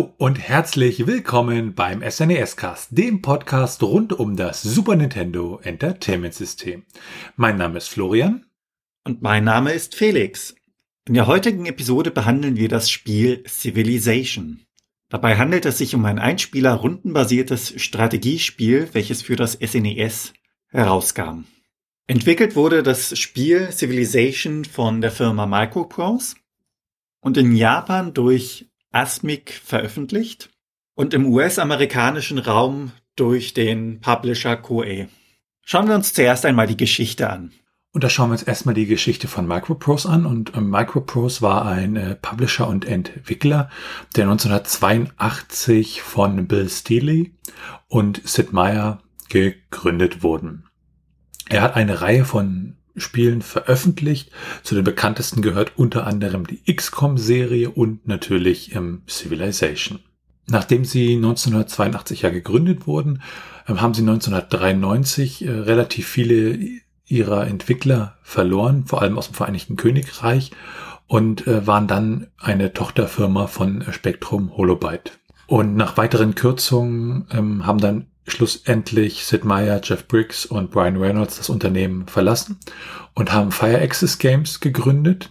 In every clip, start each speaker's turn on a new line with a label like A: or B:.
A: Hallo und herzlich willkommen beim SNES-Cast, dem Podcast rund um das Super Nintendo Entertainment System. Mein Name ist Florian.
B: Und mein Name ist Felix. In der heutigen Episode behandeln wir das Spiel Civilization. Dabei handelt es sich um ein Einspieler-rundenbasiertes Strategiespiel, welches für das SNES herauskam. Entwickelt wurde das Spiel Civilization von der Firma Microprose und in Japan durch Asmik veröffentlicht und im US-amerikanischen Raum durch den Publisher Koei. Schauen wir uns zuerst einmal die Geschichte an.
A: Und da schauen wir uns erstmal die Geschichte von Microprose an. Und Microprose war ein Publisher und Entwickler, der 1982 von Bill Steely und Sid Meier gegründet wurden. Er hat eine Reihe von Spielen veröffentlicht. Zu den bekanntesten gehört unter anderem die XCOM-Serie und natürlich Civilization. Nachdem sie 1982 ja gegründet wurden, haben sie 1993 relativ viele ihrer Entwickler verloren, vor allem aus dem Vereinigten Königreich, und waren dann eine Tochterfirma von Spectrum Holobyte. Und nach weiteren Kürzungen haben dann schlussendlich Sid Meier, Jeff Briggs und Brian Reynolds das Unternehmen verlassen und haben Firaxis Games gegründet,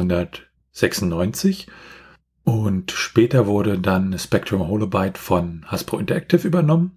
A: 1996. Und später wurde dann Spectrum Holobyte von Hasbro Interactive übernommen.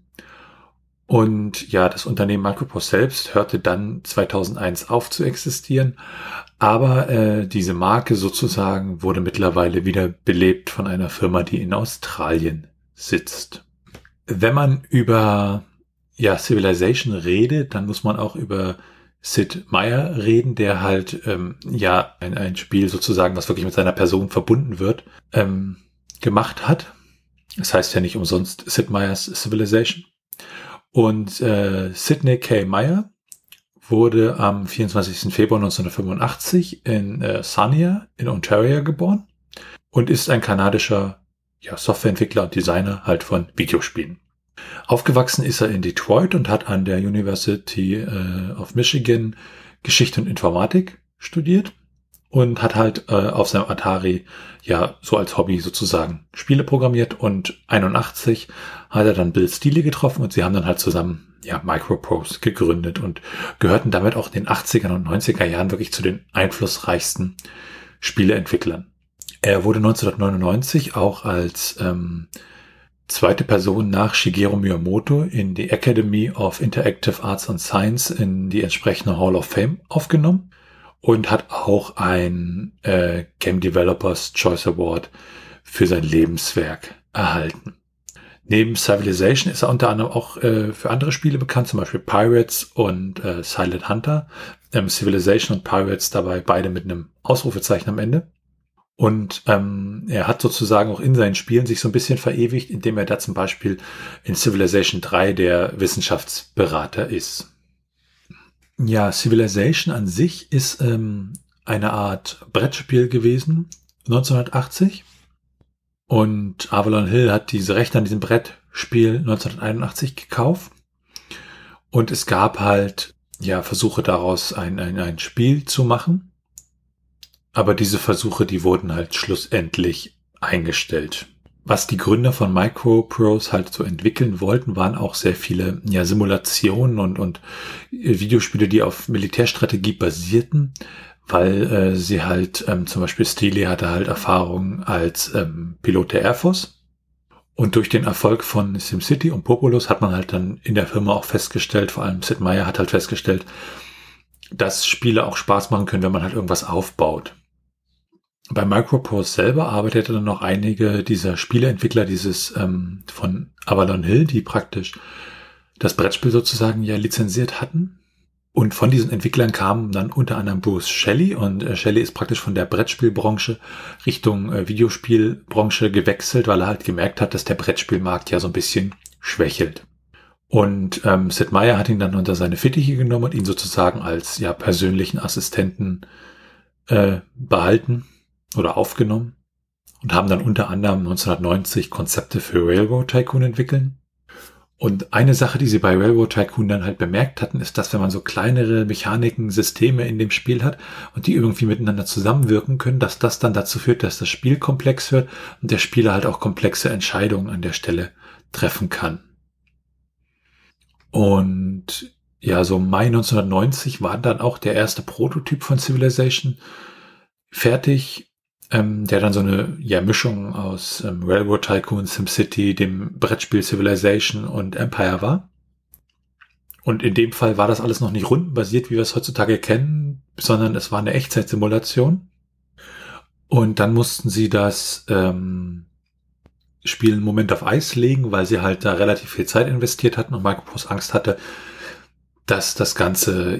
A: Und ja, das Unternehmen Microprose selbst hörte dann 2001 auf zu existieren. Aber diese Marke sozusagen wurde mittlerweile wieder belebt von einer Firma, die in Australien sitzt. Wenn man über Civilization redet, dann muss man auch über Sid Meier reden, der halt ein Spiel sozusagen, was wirklich mit seiner Person verbunden wird, gemacht hat. Das heißt ja nicht umsonst Sid Meier's Civilization. Und Sidney K. Meier wurde am 24. Februar 1985 in Sarnia in Ontario geboren und ist ein kanadischer Softwareentwickler und Designer halt von Videospielen. Aufgewachsen ist er in Detroit und hat an der University of Michigan Geschichte und Informatik studiert und hat halt auf seinem Atari so als Hobby sozusagen Spiele programmiert, und 81 hat er dann Bill Steely getroffen und sie haben dann halt zusammen Microprose gegründet und gehörten damit auch in den 80er und 90er Jahren wirklich zu den einflussreichsten Spieleentwicklern. Er wurde 1999 auch als zweite Person nach Shigeru Miyamoto in die Academy of Interactive Arts and Science in die entsprechende Hall of Fame aufgenommen und hat auch ein Game Developers Choice Award für sein Lebenswerk erhalten. Neben Civilization ist er unter anderem auch für andere Spiele bekannt, zum Beispiel Pirates und Silent Hunter. Civilization und Pirates dabei beide mit einem Ausrufezeichen am Ende. Und er hat sozusagen auch in seinen Spielen sich so ein bisschen verewigt, indem er da zum Beispiel in Civilization 3 der Wissenschaftsberater ist. Ja, Civilization an sich ist eine Art Brettspiel gewesen, 1980. Und Avalon Hill hat diese Rechte an diesem Brettspiel 1981 gekauft. Und es gab halt Versuche daraus ein Spiel zu machen. Aber diese Versuche, die wurden halt schlussendlich eingestellt. Was die Gründer von Microprose halt so entwickeln wollten, waren auch sehr viele Simulationen und Videospiele, die auf Militärstrategie basierten, weil sie halt zum Beispiel Steely hatte halt Erfahrung als Pilot der Air Force. Und durch den Erfolg von SimCity und Populous hat man halt dann in der Firma auch festgestellt, vor allem Sid Meier hat halt festgestellt, dass Spiele auch Spaß machen können, wenn man halt irgendwas aufbaut. Bei Microprose selber arbeiteten dann noch einige dieser Spieleentwickler dieses von Avalon Hill, die praktisch das Brettspiel sozusagen lizenziert hatten. Und von diesen Entwicklern kamen dann unter anderem Bruce Shelley, und Shelley ist praktisch von der Brettspielbranche Richtung Videospielbranche gewechselt, weil er halt gemerkt hat, dass der Brettspielmarkt so ein bisschen schwächelt. Und Sid Meier hat ihn dann unter seine Fittiche genommen und ihn sozusagen als persönlichen Assistenten behalten oder aufgenommen und haben dann unter anderem 1990 Konzepte für Railroad Tycoon entwickeln Und eine Sache, die sie bei Railroad Tycoon dann halt bemerkt hatten, ist, dass wenn man so kleinere Mechaniken, Systeme in dem Spiel hat und die irgendwie miteinander zusammenwirken können, dass das dann dazu führt, dass das Spiel komplex wird und der Spieler halt auch komplexe Entscheidungen an der Stelle treffen kann. Und ja, so Mai 1990 war dann auch der erste Prototyp von Civilization fertig, der dann so eine Mischung aus Railroad Tycoon, SimCity, dem Brettspiel Civilization und Empire war. Und in dem Fall war das alles noch nicht rundenbasiert, wie wir es heutzutage kennen, sondern es war eine Echtzeitsimulation. Und dann mussten sie das Spiel einen Moment auf Eis legen, weil sie halt da relativ viel Zeit investiert hatten und Microprose Angst hatte, dass das Ganze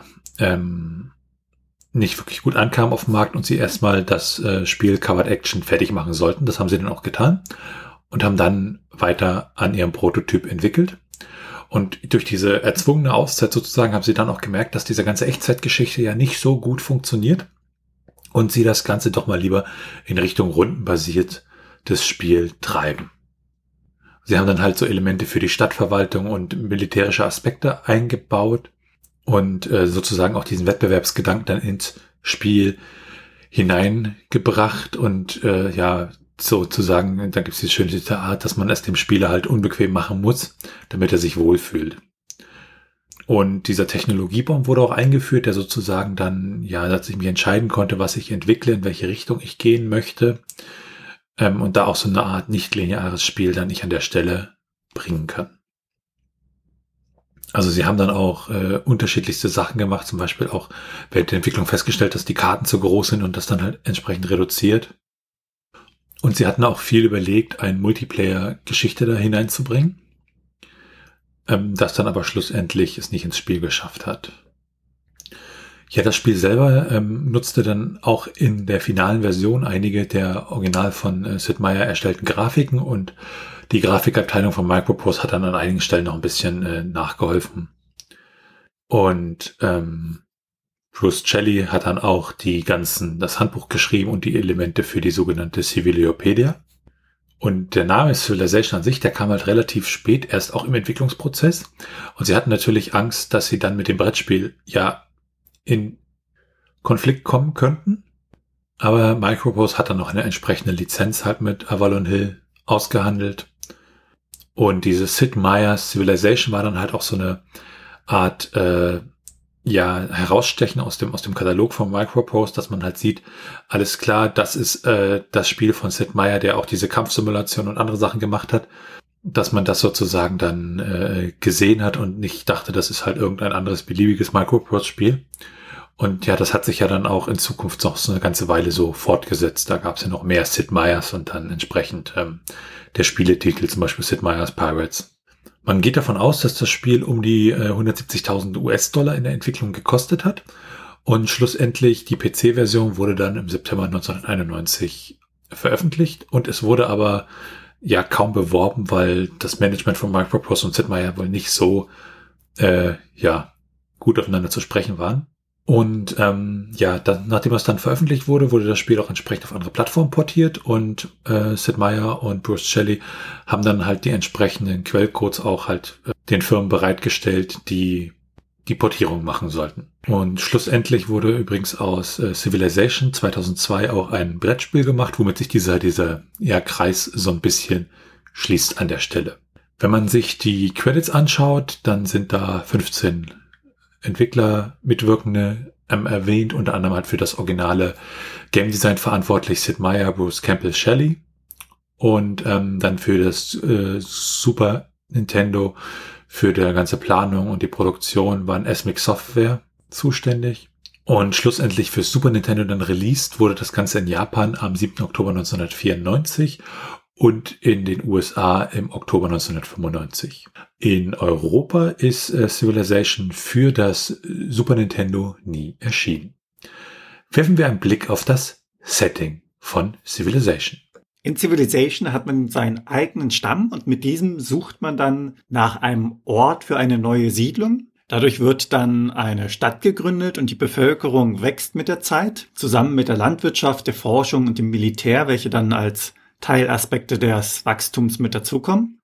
A: nicht wirklich gut ankam auf dem Markt und sie erstmal das Spiel Covered Action fertig machen sollten. Das haben sie dann auch getan und haben dann weiter an ihrem Prototyp entwickelt. Und durch diese erzwungene Auszeit sozusagen haben sie dann auch gemerkt, dass diese ganze Echtzeitgeschichte ja nicht so gut funktioniert und sie das Ganze doch mal lieber in Richtung rundenbasiert das Spiel treiben. Sie haben dann halt so Elemente für die Stadtverwaltung und militärische Aspekte eingebaut und sozusagen auch diesen Wettbewerbsgedanken dann ins Spiel hineingebracht und sozusagen, da gibt es diese schöne Art, dass man es dem Spieler halt unbequem machen muss, damit er sich wohlfühlt. Und dieser Technologiebaum wurde auch eingeführt, der sozusagen dann, dass ich mich entscheiden konnte, was ich entwickle, in welche Richtung ich gehen möchte. Und da auch so eine Art nicht lineares Spiel dann nicht an der Stelle bringen kann. Also sie haben dann auch unterschiedlichste Sachen gemacht, zum Beispiel auch während der Entwicklung festgestellt, dass die Karten zu groß sind und das dann halt entsprechend reduziert. Und sie hatten auch viel überlegt, eine Multiplayer-Geschichte da hineinzubringen, das dann aber schlussendlich es nicht ins Spiel geschafft hat. Ja, das Spiel selber nutzte dann auch in der finalen Version einige der original von Sid Meier erstellten Grafiken und die Grafikabteilung von Microprose hat dann an einigen Stellen noch ein bisschen nachgeholfen. Und Bruce Shelley hat dann auch das Handbuch geschrieben und die Elemente für die sogenannte Civiliopedia. Und der Name Civilization an sich, der kam halt relativ spät, erst auch im Entwicklungsprozess. Und sie hatten natürlich Angst, dass sie dann mit dem Brettspiel in Konflikt kommen könnten. Aber Microprose hat dann noch eine entsprechende Lizenz halt mit Avalon Hill ausgehandelt. Und diese Sid Meier's Civilization war dann halt auch so eine Art Herausstechen aus dem Katalog von Microprose, dass man halt sieht, alles klar, das ist das Spiel von Sid Meier, der auch diese Kampfsimulation und andere Sachen gemacht hat, dass man das sozusagen dann gesehen hat und nicht dachte, das ist halt irgendein anderes beliebiges Microprose-Spiel. Und ja, das hat sich ja dann auch in Zukunft noch so eine ganze Weile so fortgesetzt. Da gab es ja noch mehr Sid Meier's und dann entsprechend der Spieletitel, zum Beispiel Sid Meier's Pirates. Man geht davon aus, dass das Spiel um die 170.000 US-Dollar in der Entwicklung gekostet hat. Und schlussendlich die PC-Version wurde dann im September 1991 veröffentlicht. Und es wurde aber kaum beworben, weil das Management von Microprose und Sid Meier wohl nicht so gut aufeinander zu sprechen waren. Und nachdem es dann veröffentlicht wurde, wurde das Spiel auch entsprechend auf andere Plattformen portiert und Sid Meier und Bruce Shelley haben dann halt die entsprechenden Quellcodes auch halt den Firmen bereitgestellt, die die Portierung machen sollten. Und schlussendlich wurde übrigens aus Civilization 2002 auch ein Brettspiel gemacht, womit sich dieser Kreis so ein bisschen schließt an der Stelle. Wenn man sich die Credits anschaut, dann sind da 15 Entwickler, Mitwirkende erwähnt, unter anderem halt für das originale Game Design verantwortlich Sid Meier, Bruce Campbell Shelley und dann für das Super Nintendo, für die ganze Planung und die Produktion waren SMIC Software zuständig und schlussendlich für Super Nintendo dann released wurde das Ganze in Japan am 7. Oktober 1994 und in den USA im Oktober 1995. In Europa ist Civilization für das Super Nintendo nie erschienen. Werfen wir einen Blick auf das Setting von Civilization.
B: In Civilization hat man seinen eigenen Stamm und mit diesem sucht man dann nach einem Ort für eine neue Siedlung. Dadurch wird dann eine Stadt gegründet und die Bevölkerung wächst mit der Zeit, zusammen mit der Landwirtschaft, der Forschung und dem Militär, welche dann als Teilaspekte des Wachstums mit dazukommen.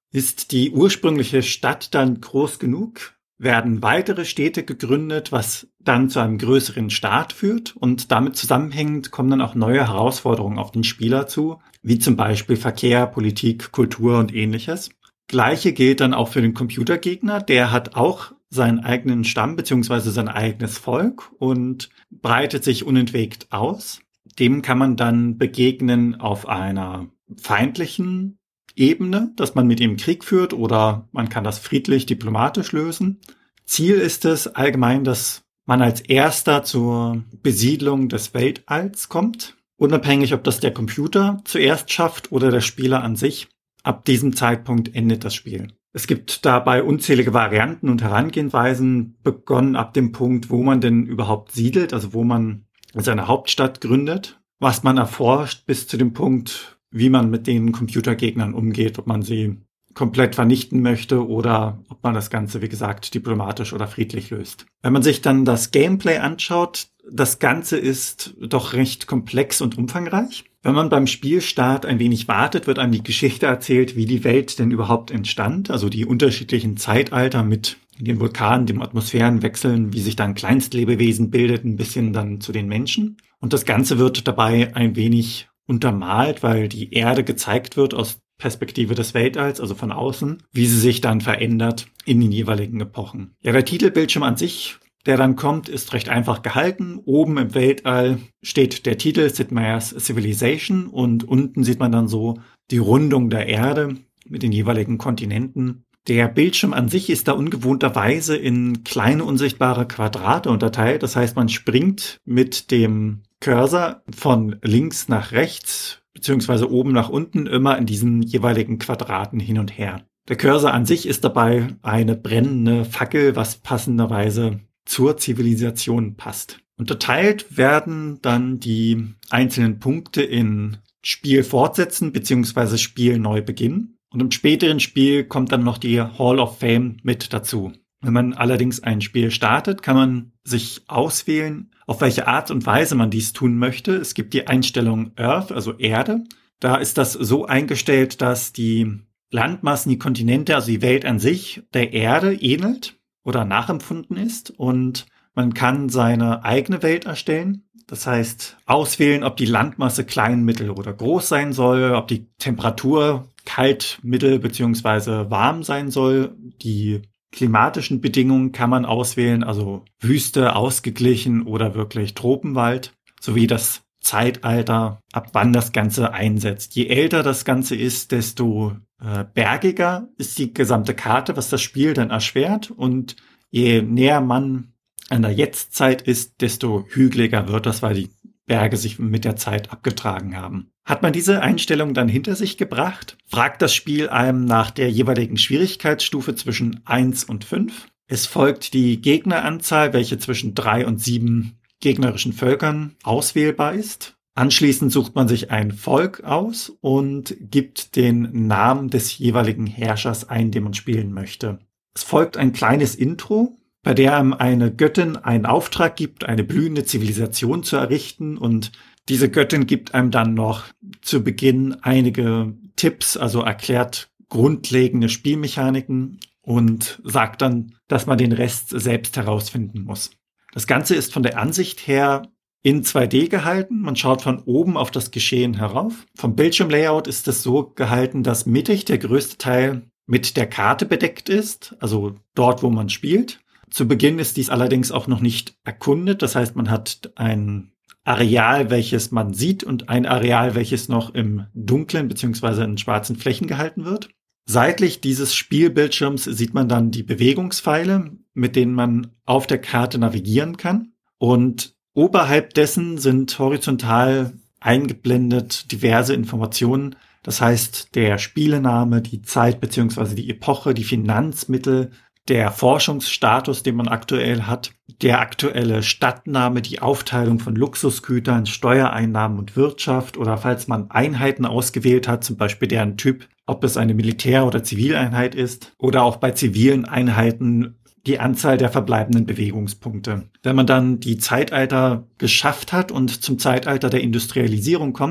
B: Ist die ursprüngliche Stadt dann groß genug, werden weitere Städte gegründet, was dann zu einem größeren Staat führt, und damit zusammenhängend kommen dann auch neue Herausforderungen auf den Spieler zu, wie zum Beispiel Verkehr, Politik, Kultur und ähnliches. Gleiche gilt dann auch für den Computergegner, der hat auch seinen eigenen Stamm bzw. sein eigenes Volk und breitet sich unentwegt aus. Dem kann man dann begegnen auf einer feindlichen Ebene, dass man mit ihm Krieg führt, oder man kann das friedlich, diplomatisch lösen. Ziel ist es allgemein, dass man als Erster zur Besiedlung des Weltalls kommt, unabhängig, ob das der Computer zuerst schafft oder der Spieler an sich. Ab diesem Zeitpunkt endet das Spiel. Es gibt dabei unzählige Varianten und Herangehensweisen, begonnen ab dem Punkt, wo man denn überhaupt siedelt, also wo man seine Hauptstadt gründet, was man erforscht, bis zu dem Punkt, wie man mit den Computergegnern umgeht, ob man sie komplett vernichten möchte oder ob man das Ganze, wie gesagt, diplomatisch oder friedlich löst. Wenn man sich dann das Gameplay anschaut, das Ganze ist doch recht komplex und umfangreich. Wenn man beim Spielstart ein wenig wartet, wird einem die Geschichte erzählt, wie die Welt denn überhaupt entstand, also die unterschiedlichen Zeitalter mit den Vulkanen, dem Atmosphärenwechseln, wie sich dann Kleinstlebewesen bildeten, bis hin dann zu den Menschen. Und das Ganze wird dabei ein wenig untermalt, weil die Erde gezeigt wird aus Perspektive des Weltalls, also von außen, wie sie sich dann verändert in den jeweiligen Epochen. Ja, der Titelbildschirm an sich, der dann kommt, ist recht einfach gehalten. Oben im Weltall steht der Titel Sid Meier's Civilization und unten sieht man dann so die Rundung der Erde mit den jeweiligen Kontinenten. Der Bildschirm an sich ist da ungewohnterweise in kleine unsichtbare Quadrate unterteilt. Das heißt, man springt mit dem Cursor von links nach rechts beziehungsweise oben nach unten immer in diesen jeweiligen Quadraten hin und her. Der Cursor an sich ist dabei eine brennende Fackel, was passenderweise zur Zivilisation passt. Unterteilt werden dann die einzelnen Punkte in Spiel fortsetzen beziehungsweise Spiel neu beginnen. Und im späteren Spiel kommt dann noch die Hall of Fame mit dazu. Wenn man allerdings ein Spiel startet, kann man sich auswählen, auf welche Art und Weise man dies tun möchte. Es gibt die Einstellung Earth, also Erde. Da ist das so eingestellt, dass die Landmassen, die Kontinente, also die Welt an sich, der Erde ähnelt oder nachempfunden ist. Und man kann seine eigene Welt erstellen. Das heißt, auswählen, ob die Landmasse klein, mittel oder groß sein soll, ob die Temperatur kalt, mittel beziehungsweise warm sein soll. Die klimatischen Bedingungen kann man auswählen, also Wüste, ausgeglichen oder wirklich Tropenwald, sowie das Zeitalter, ab wann das Ganze einsetzt. Je älter das Ganze ist, desto bergiger ist die gesamte Karte, was das Spiel dann erschwert, und je näher man an der Jetztzeit ist, desto hügeliger wird das, weil die Berge sich mit der Zeit abgetragen haben. Hat man diese Einstellung dann hinter sich gebracht, fragt das Spiel einem nach der jeweiligen Schwierigkeitsstufe zwischen 1 und 5. Es folgt die Gegneranzahl, welche zwischen 3 und 7 gegnerischen Völkern auswählbar ist. Anschließend sucht man sich ein Volk aus und gibt den Namen des jeweiligen Herrschers ein, den man spielen möchte. Es folgt ein kleines Intro, bei der einem eine Göttin einen Auftrag gibt, eine blühende Zivilisation zu errichten, und diese Göttin gibt einem dann noch zu Beginn einige Tipps, also erklärt grundlegende Spielmechaniken und sagt dann, dass man den Rest selbst herausfinden muss. Das Ganze ist von der Ansicht her in 2D gehalten. Man schaut von oben auf das Geschehen herauf. Vom Bildschirmlayout ist es so gehalten, dass mittig der größte Teil mit der Karte bedeckt ist, also dort, wo man spielt. Zu Beginn ist dies allerdings auch noch nicht erkundet. Das heißt, man hat ein Areal, welches man sieht, und ein Areal, welches noch im dunklen bzw. in schwarzen Flächen gehalten wird. Seitlich dieses Spielbildschirms sieht man dann die Bewegungspfeile, mit denen man auf der Karte navigieren kann. Und oberhalb dessen sind horizontal eingeblendet diverse Informationen. Das heißt, der Spielename, die Zeit bzw. die Epoche, die Finanzmittel, der Forschungsstatus, den man aktuell hat, der aktuelle Stadtname, die Aufteilung von Luxusgütern, Steuereinnahmen und Wirtschaft, oder falls man Einheiten ausgewählt hat, zum Beispiel deren Typ, ob es eine Militär- oder Zivileinheit ist, oder auch bei zivilen Einheiten die Anzahl der verbleibenden Bewegungspunkte. Wenn man dann die Zeitalter geschafft hat und zum Zeitalter der Industrialisierung kommt,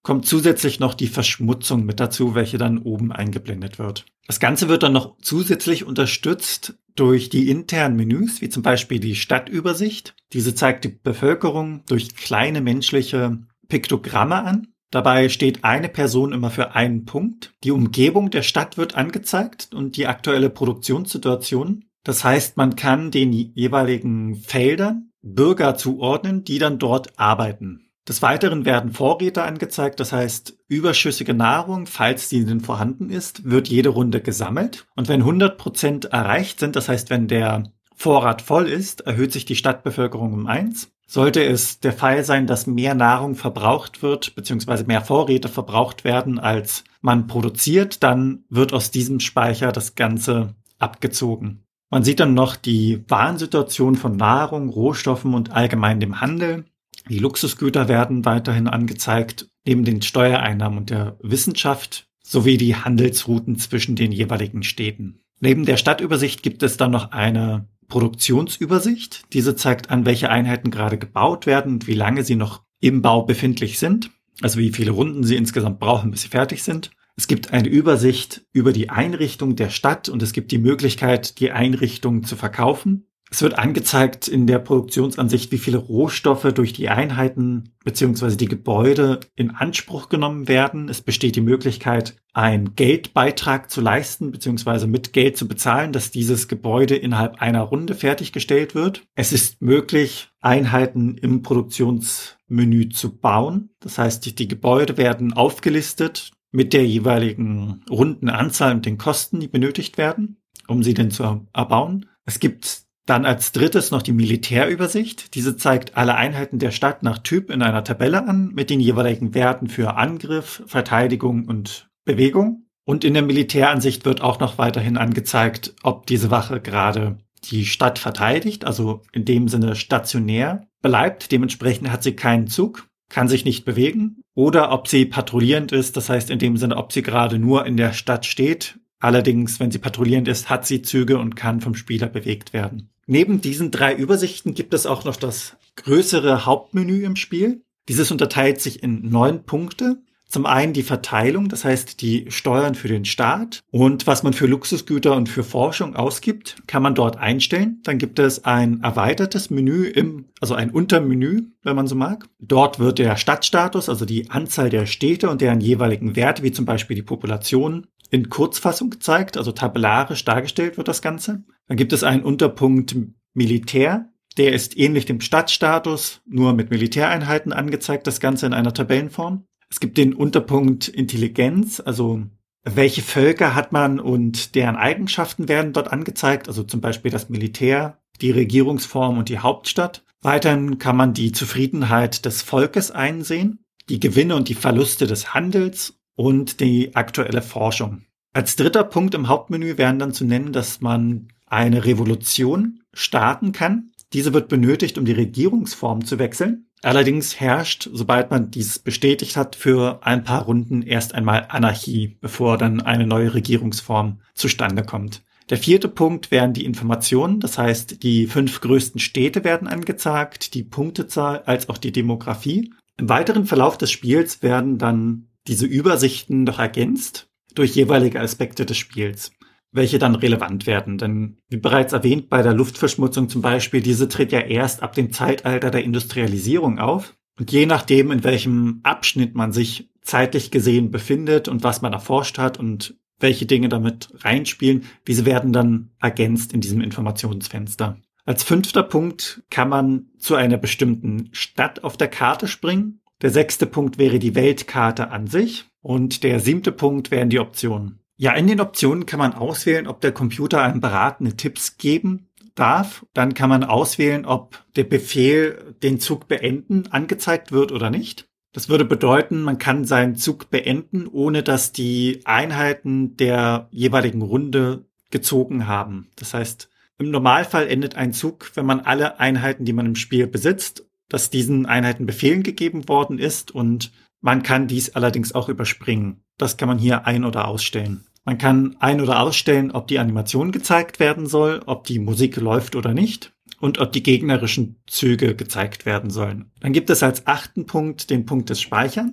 B: kommt zusätzlich noch die Verschmutzung mit dazu, welche dann oben eingeblendet wird. Das Ganze wird dann noch zusätzlich unterstützt durch die internen Menüs, wie zum Beispiel die Stadtübersicht. Diese zeigt die Bevölkerung durch kleine menschliche Piktogramme an. Dabei steht eine Person immer für einen Punkt. Die Umgebung der Stadt wird angezeigt und die aktuelle Produktionssituation. Das heißt, man kann den jeweiligen Feldern Bürger zuordnen, die dann dort arbeiten. Des Weiteren werden Vorräte angezeigt, das heißt überschüssige Nahrung, falls die denn vorhanden ist, wird jede Runde gesammelt. Und wenn 100% erreicht sind, das heißt, wenn der Vorrat voll ist, erhöht sich die Stadtbevölkerung um 1. Sollte es der Fall sein, dass mehr Nahrung verbraucht wird, beziehungsweise mehr Vorräte verbraucht werden, als man produziert, dann wird aus diesem Speicher das Ganze abgezogen. Man sieht dann noch die Warensituation von Nahrung, Rohstoffen und allgemein dem Handel. Die Luxusgüter werden weiterhin angezeigt, neben den Steuereinnahmen und der Wissenschaft, sowie die Handelsrouten zwischen den jeweiligen Städten. Neben der Stadtübersicht gibt es dann noch eine Produktionsübersicht. Diese zeigt an, welche Einheiten gerade gebaut werden und wie lange sie noch im Bau befindlich sind, also wie viele Runden sie insgesamt brauchen, bis sie fertig sind. Es gibt eine Übersicht über die Einrichtung der Stadt und es gibt die Möglichkeit, die Einrichtung zu verkaufen. Es wird angezeigt in der Produktionsansicht, wie viele Rohstoffe durch die Einheiten bzw. die Gebäude in Anspruch genommen werden. Es besteht die Möglichkeit, einen Geldbeitrag zu leisten bzw. mit Geld zu bezahlen, dass dieses Gebäude innerhalb einer Runde fertiggestellt wird. Es ist möglich, Einheiten im Produktionsmenü zu bauen. Das heißt, die Gebäude werden aufgelistet mit der jeweiligen Rundenanzahl und den Kosten, die benötigt werden, um sie denn zu erbauen. Es gibt dann als drittes noch die Militärübersicht. Diese zeigt alle Einheiten der Stadt nach Typ in einer Tabelle an mit den jeweiligen Werten für Angriff, Verteidigung und Bewegung. Und in der Militäransicht wird auch noch weiterhin angezeigt, ob diese Wache gerade die Stadt verteidigt, also in dem Sinne stationär bleibt. Dementsprechend hat sie keinen Zug, kann sich nicht bewegen. Oder ob sie patrouillierend ist, das heißt in dem Sinne, ob sie gerade nur in der Stadt steht. Allerdings, wenn sie patrouillierend ist, hat sie Züge und kann vom Spieler bewegt werden. Neben diesen 3 Übersichten gibt es auch noch das größere Hauptmenü im Spiel. Dieses unterteilt sich in 9 Punkte. Zum einen die Verteilung, das heißt die Steuern für den Staat und was man für Luxusgüter und für Forschung ausgibt, kann man dort einstellen. Dann gibt es ein erweitertes Menü, also ein Untermenü, wenn man so mag. Dort wird der Stadtstatus, also die Anzahl der Städte und deren jeweiligen Werte, wie zum Beispiel die Population, in Kurzfassung gezeigt, also tabellarisch dargestellt wird das Ganze. Dann gibt es einen Unterpunkt Militär, der ist ähnlich dem Stadtstatus, nur mit Militäreinheiten angezeigt, das Ganze in einer Tabellenform. Es gibt den Unterpunkt Intelligenz, also welche Völker hat man und deren Eigenschaften werden dort angezeigt, also zum Beispiel das Militär, die Regierungsform und die Hauptstadt. Weiterhin kann man die Zufriedenheit des Volkes einsehen, die Gewinne und die Verluste des Handels und die aktuelle Forschung. Als dritter Punkt im Hauptmenü wären dann zu nennen, dass man eine Revolution starten kann. Diese wird benötigt, um die Regierungsform zu wechseln. Allerdings herrscht, sobald man dies bestätigt hat, für ein paar Runden erst einmal Anarchie, bevor dann eine neue Regierungsform zustande kommt. Der 4. Punkt wären die Informationen, das heißt, die 5 größten Städte werden angezeigt, die Punktezahl als auch die Demografie. Im weiteren Verlauf des Spiels werden dann diese Übersichten noch ergänzt durch jeweilige Aspekte des Spiels, welche dann relevant werden. Denn wie bereits erwähnt, bei der Luftverschmutzung zum Beispiel, diese tritt ja erst ab dem Zeitalter der Industrialisierung auf. Und je nachdem, in welchem Abschnitt man sich zeitlich gesehen befindet und was man erforscht hat und welche Dinge damit reinspielen, diese werden dann ergänzt in diesem Informationsfenster. Als 5. Punkt kann man zu einer bestimmten Stadt auf der Karte springen. Der 6. Punkt wäre die Weltkarte an sich und der 7. Punkt wären die Optionen. Ja, in den Optionen kann man auswählen, ob der Computer einem beratende Tipps geben darf. Dann kann man auswählen, ob der Befehl den Zug beenden angezeigt wird oder nicht. Das würde bedeuten, man kann seinen Zug beenden, ohne dass die Einheiten der jeweiligen Runde gezogen haben. Das heißt, im Normalfall endet ein Zug, wenn man alle Einheiten, die man im Spiel besitzt, dass diesen Einheiten Befehlen gegeben worden ist und man kann dies allerdings auch überspringen. Das kann man hier ein- oder ausstellen. Man kann ein- oder ausstellen, ob die Animation gezeigt werden soll, ob die Musik läuft oder nicht und ob die gegnerischen Züge gezeigt werden sollen. Dann gibt es als 8. Punkt den Punkt des Speicherns.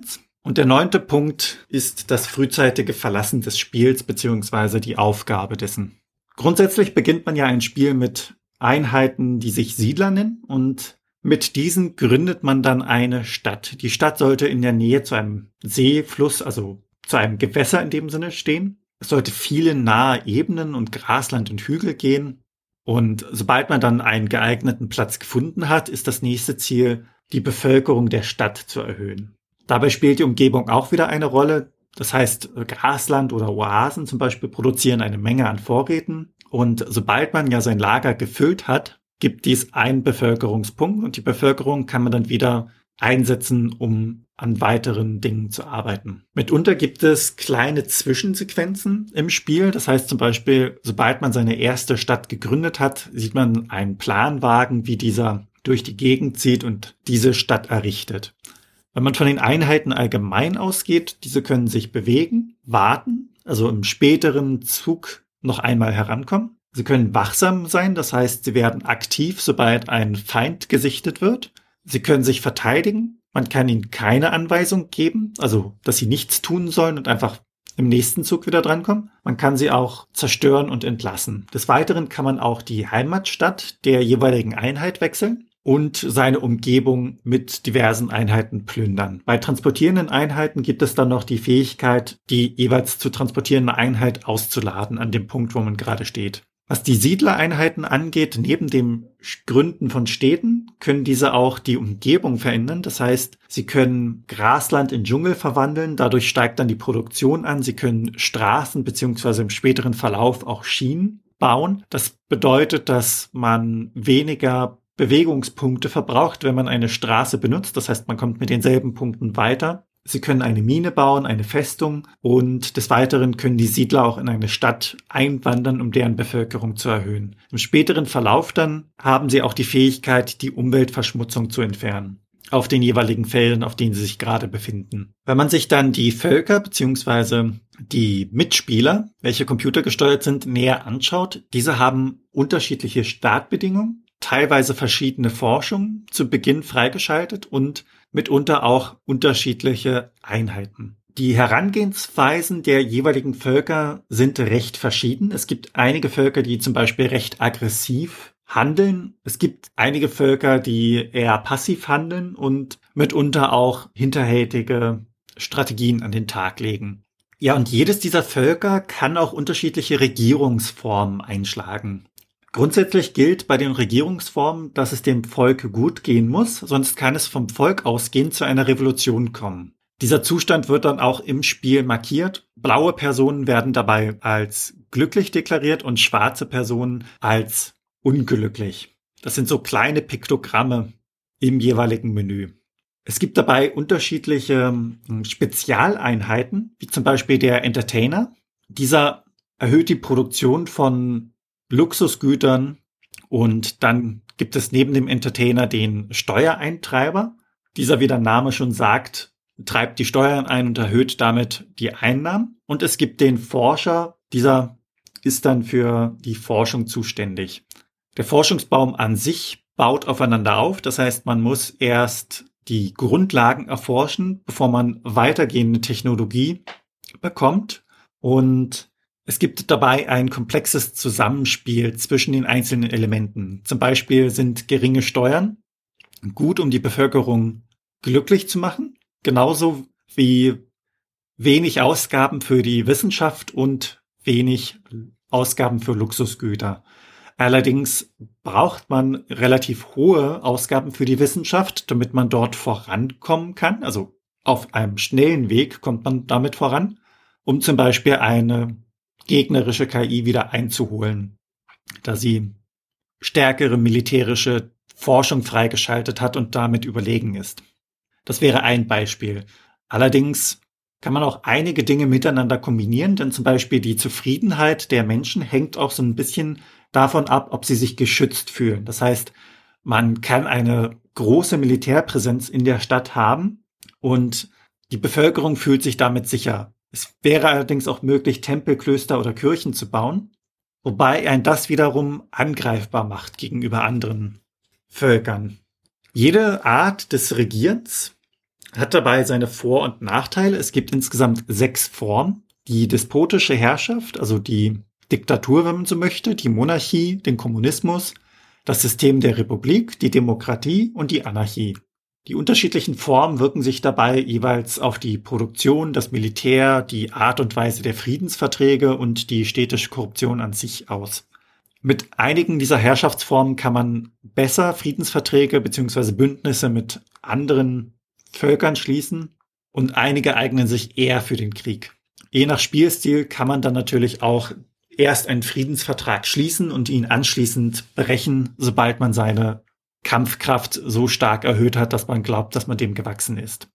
B: Und der 9. Punkt ist das frühzeitige Verlassen des Spiels bzw. die Aufgabe dessen. Grundsätzlich beginnt man ja ein Spiel mit Einheiten, die sich Siedler nennen, und mit diesen gründet man dann eine Stadt. Die Stadt sollte in der Nähe zu einem See, Fluss, also zu einem Gewässer in dem Sinne stehen. Es sollte viele nahe Ebenen und Grasland und Hügel gehen. Und sobald man dann einen geeigneten Platz gefunden hat, ist das nächste Ziel, die Bevölkerung der Stadt zu erhöhen. Dabei spielt die Umgebung auch wieder eine Rolle. Das heißt, Grasland oder Oasen zum Beispiel produzieren eine Menge an Vorräten. Und sobald man ja sein Lager gefüllt hat, gibt dies einen Bevölkerungspunkt. Und die Bevölkerung kann man dann wieder einsetzen, um an weiteren Dingen zu arbeiten. Mitunter gibt es kleine Zwischensequenzen im Spiel. Das heißt zum Beispiel, sobald man seine erste Stadt gegründet hat, sieht man einen Planwagen, wie dieser durch die Gegend zieht und diese Stadt errichtet. Wenn man von den Einheiten allgemein ausgeht, diese können sich bewegen, warten, also im späteren Zug noch einmal herankommen. Sie können wachsam sein, das heißt, sie werden aktiv, sobald ein Feind gesichtet wird. Sie können sich verteidigen. Man kann ihnen keine Anweisung geben, also dass sie nichts tun sollen und einfach im nächsten Zug wieder drankommen. Man kann sie auch zerstören und entlassen. Des Weiteren kann man auch die Heimatstadt der jeweiligen Einheit wechseln und seine Umgebung mit diversen Einheiten plündern. Bei transportierenden Einheiten gibt es dann noch die Fähigkeit, die jeweils zu transportierende Einheit auszuladen an dem Punkt, wo man gerade steht. Was die Siedlereinheiten angeht, neben dem Gründen von Städten, können diese auch die Umgebung verändern. Das heißt, sie können Grasland in Dschungel verwandeln, dadurch steigt dann die Produktion an. Sie können Straßen bzw. im späteren Verlauf auch Schienen bauen. Das bedeutet, dass man weniger Bewegungspunkte verbraucht, wenn man eine Straße benutzt. Das heißt, man kommt mit denselben Punkten weiter. Sie können eine Mine bauen, eine Festung, und des Weiteren können die Siedler auch in eine Stadt einwandern, um deren Bevölkerung zu erhöhen. Im späteren Verlauf dann haben sie auch die Fähigkeit, die Umweltverschmutzung zu entfernen auf den jeweiligen Feldern, auf denen sie sich gerade befinden. Wenn man sich dann die Völker bzw. die Mitspieler, welche computergesteuert sind, näher anschaut, diese haben unterschiedliche Startbedingungen, teilweise verschiedene Forschungen zu Beginn freigeschaltet und mitunter auch unterschiedliche Einheiten. Die Herangehensweisen der jeweiligen Völker sind recht verschieden. Es gibt einige Völker, die zum Beispiel recht aggressiv handeln. Es gibt einige Völker, die eher passiv handeln und mitunter auch hinterhältige Strategien an den Tag legen. Ja, und jedes dieser Völker kann auch unterschiedliche Regierungsformen einschlagen. Grundsätzlich gilt bei den Regierungsformen, dass es dem Volk gut gehen muss, sonst kann es vom Volk ausgehend zu einer Revolution kommen. Dieser Zustand wird dann auch im Spiel markiert. Blaue Personen werden dabei als glücklich deklariert und schwarze Personen als unglücklich. Das sind so kleine Piktogramme im jeweiligen Menü. Es gibt dabei unterschiedliche Spezialeinheiten, wie zum Beispiel der Entertainer. Dieser erhöht die Produktion von Luxusgütern, und dann gibt es neben dem Entertainer den Steuereintreiber. Dieser, wie der Name schon sagt, treibt die Steuern ein und erhöht damit die Einnahmen. Und es gibt den Forscher, dieser ist dann für die Forschung zuständig. Der Forschungsbaum an sich baut aufeinander auf, das heißt, man muss erst die Grundlagen erforschen, bevor man weitergehende Technologie bekommt, und es gibt dabei ein komplexes Zusammenspiel zwischen den einzelnen Elementen. Zum Beispiel sind geringe Steuern gut, um die Bevölkerung glücklich zu machen, genauso wie wenig Ausgaben für die Wissenschaft und wenig Ausgaben für Luxusgüter. Allerdings braucht man relativ hohe Ausgaben für die Wissenschaft, damit man dort vorankommen kann. Also auf einem schnellen Weg kommt man damit voran, um zum Beispiel eine gegnerische KI wieder einzuholen, da sie stärkere militärische Forschung freigeschaltet hat und damit überlegen ist. Das wäre ein Beispiel. Allerdings kann man auch einige Dinge miteinander kombinieren, denn zum Beispiel die Zufriedenheit der Menschen hängt auch so ein bisschen davon ab, ob sie sich geschützt fühlen. Das heißt, man kann eine große Militärpräsenz in der Stadt haben und die Bevölkerung fühlt sich damit sicher. Es wäre allerdings auch möglich, Tempel, Klöster oder Kirchen zu bauen, wobei ein das wiederum angreifbar macht gegenüber anderen Völkern. Jede Art des Regierens hat dabei seine Vor- und Nachteile. Es gibt insgesamt 6 Formen. Die despotische Herrschaft, also die Diktatur, wenn man so möchte, die Monarchie, den Kommunismus, das System der Republik, die Demokratie und die Anarchie. Die unterschiedlichen Formen wirken sich dabei jeweils auf die Produktion, das Militär, die Art und Weise der Friedensverträge und die städtische Korruption an sich aus. Mit einigen dieser Herrschaftsformen kann man besser Friedensverträge bzw. Bündnisse mit anderen Völkern schließen und einige eignen sich eher für den Krieg. Je nach Spielstil kann man dann natürlich auch erst einen Friedensvertrag schließen und ihn anschließend brechen, sobald man seine Kampfkraft so stark erhöht hat, dass man glaubt, dass man dem gewachsen ist.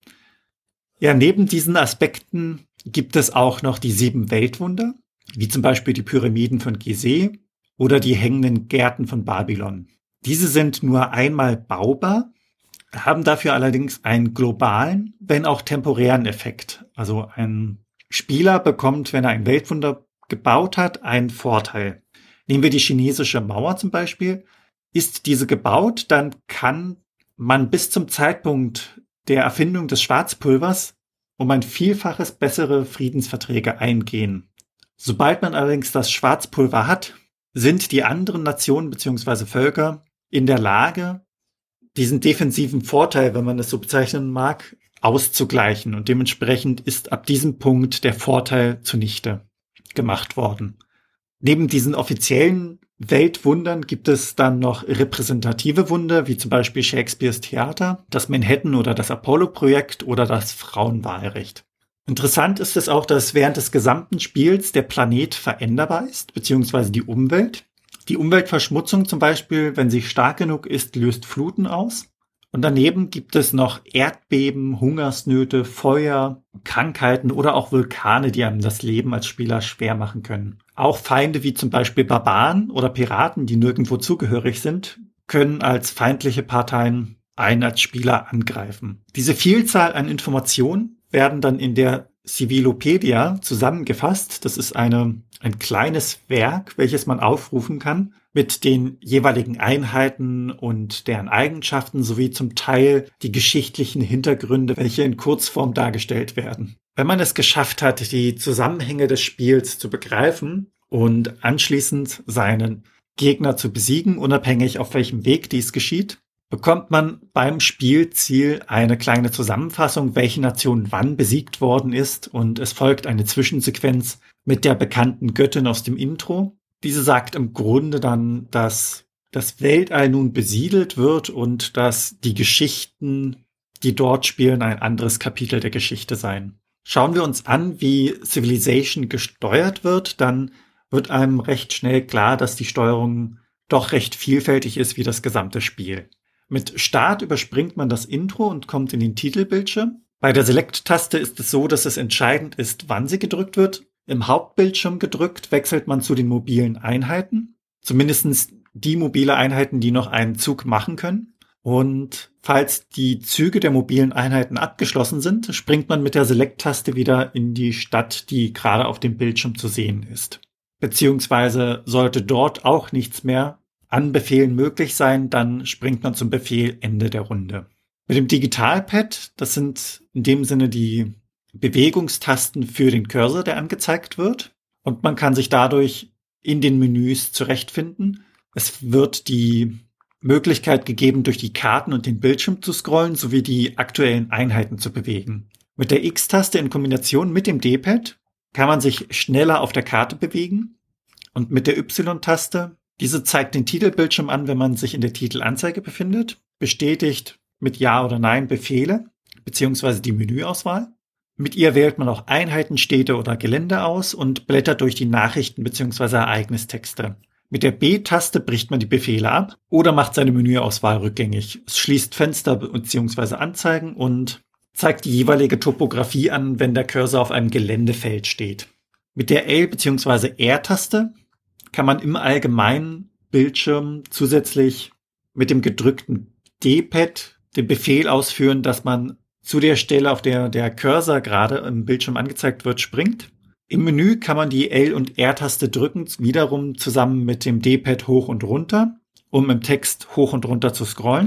B: Ja, neben diesen Aspekten gibt es auch noch die 7 Weltwunder, wie zum Beispiel die Pyramiden von Gizeh oder die hängenden Gärten von Babylon. Diese sind nur einmal baubar, haben dafür allerdings einen globalen, wenn auch temporären Effekt. Also ein Spieler bekommt, wenn er ein Weltwunder gebaut hat, einen Vorteil. Nehmen wir die chinesische Mauer zum Beispiel. Ist diese gebaut, dann kann man bis zum Zeitpunkt der Erfindung des Schwarzpulvers um ein Vielfaches bessere Friedensverträge eingehen. Sobald man allerdings das Schwarzpulver hat, sind die anderen Nationen bzw. Völker in der Lage, diesen defensiven Vorteil, wenn man es so bezeichnen mag, auszugleichen. Und dementsprechend ist ab diesem Punkt der Vorteil zunichte gemacht worden. Neben diesen offiziellen Weltwundern gibt es dann noch repräsentative Wunder, wie zum Beispiel Shakespeares Theater, das Manhattan- oder das Apollo-Projekt oder das Frauenwahlrecht. Interessant ist es auch, dass während des gesamten Spiels der Planet veränderbar ist, beziehungsweise die Umwelt. Die Umweltverschmutzung zum Beispiel, wenn sie stark genug ist, löst Fluten aus. Und daneben gibt es noch Erdbeben, Hungersnöte, Feuer, Krankheiten oder auch Vulkane, die einem das Leben als Spieler schwer machen können. Auch Feinde wie zum Beispiel Barbaren oder Piraten, die nirgendwo zugehörig sind, können als feindliche Parteien einen als Spieler angreifen. Diese Vielzahl an Informationen werden dann in der Civilopedia zusammengefasst. Das ist ein kleines Werk, welches man aufrufen kann mit den jeweiligen Einheiten und deren Eigenschaften sowie zum Teil die geschichtlichen Hintergründe, welche in Kurzform dargestellt werden. Wenn man es geschafft hat, die Zusammenhänge des Spiels zu begreifen und anschließend seinen Gegner zu besiegen, unabhängig auf welchem Weg dies geschieht, bekommt man beim Spielziel eine kleine Zusammenfassung, welche Nation wann besiegt worden ist, und es folgt eine Zwischensequenz mit der bekannten Göttin aus dem Intro. Diese sagt im Grunde dann, dass das Weltall nun besiedelt wird und dass die Geschichten, die dort spielen, ein anderes Kapitel der Geschichte seien. Schauen wir uns an, wie Civilization gesteuert wird, dann wird einem recht schnell klar, dass die Steuerung doch recht vielfältig ist wie das gesamte Spiel. Mit Start überspringt man das Intro und kommt in den Titelbildschirm. Bei der Select-Taste ist es so, dass es entscheidend ist, wann sie gedrückt wird. Im Hauptbildschirm gedrückt wechselt man zu den mobilen Einheiten. Zumindest die mobile Einheiten, die noch einen Zug machen können. Und falls die Züge der mobilen Einheiten abgeschlossen sind, springt man mit der Select-Taste wieder in die Stadt, die gerade auf dem Bildschirm zu sehen ist. Beziehungsweise sollte dort auch nichts mehr an Befehlen möglich sein, dann springt man zum Befehl Ende der Runde. Mit dem Digitalpad, das sind in dem Sinne die Bewegungstasten für den Cursor, der angezeigt wird. Und man kann sich dadurch in den Menüs zurechtfinden. Es wird die Möglichkeit gegeben, durch die Karten und den Bildschirm zu scrollen, sowie die aktuellen Einheiten zu bewegen. Mit der X-Taste in Kombination mit dem D-Pad kann man sich schneller auf der Karte bewegen. Und mit der Y-Taste, diese zeigt den Titelbildschirm an, wenn man sich in der Titelanzeige befindet, bestätigt mit Ja oder Nein Befehle beziehungsweise die Menüauswahl. Mit ihr wählt man auch Einheiten, Städte oder Gelände aus und blättert durch die Nachrichten beziehungsweise Ereignistexte. Mit der B-Taste bricht man die Befehle ab oder macht seine Menüauswahl rückgängig. Es schließt Fenster beziehungsweise Anzeigen und zeigt die jeweilige Topografie an, wenn der Cursor auf einem Geländefeld steht. Mit der L- beziehungsweise R-Taste kann man im allgemeinen Bildschirm zusätzlich mit dem gedrückten D-Pad den Befehl ausführen, dass man zu der Stelle, auf der der Cursor gerade im Bildschirm angezeigt wird, springt. Im Menü kann man die L- und R-Taste drücken, wiederum zusammen mit dem D-Pad hoch und runter, um im Text hoch und runter zu scrollen.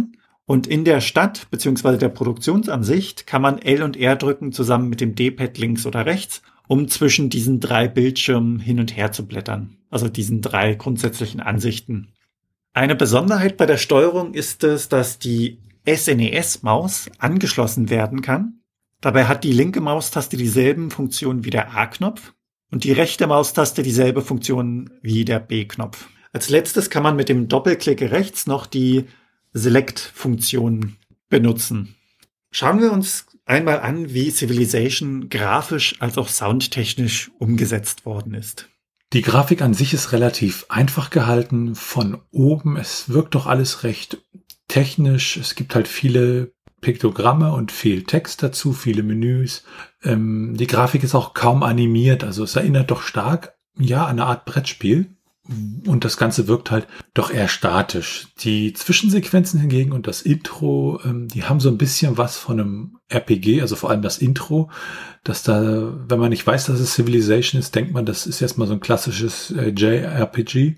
B: Und in der Stadt bzw. der Produktionsansicht kann man L und R drücken zusammen mit dem D-Pad links oder rechts, um zwischen diesen 3 Bildschirmen hin und her zu blättern. Also diesen 3 grundsätzlichen Ansichten. Eine Besonderheit bei der Steuerung ist es, dass die SNES-Maus angeschlossen werden kann. Dabei hat die linke Maustaste dieselben Funktionen wie der A-Knopf und die rechte Maustaste dieselbe Funktion wie der B-Knopf. Als letztes kann man mit dem Doppelklick rechts noch die Select-Funktion benutzen. Schauen wir uns einmal an, wie Civilization grafisch als auch soundtechnisch umgesetzt worden ist.
A: Die Grafik an sich ist relativ einfach gehalten von oben. Es wirkt doch alles recht technisch. Es gibt halt viele Piktogramme und viel Text dazu, viele Menüs. Die Grafik ist auch kaum animiert, also es erinnert doch stark, ja, an eine Art Brettspiel. Und das Ganze wirkt halt doch eher statisch. Die Zwischensequenzen hingegen und das Intro, die haben so ein bisschen was von einem RPG, also vor allem das Intro, dass da, wenn man nicht weiß, dass es Civilization ist, denkt man, das ist erstmal so ein klassisches JRPG.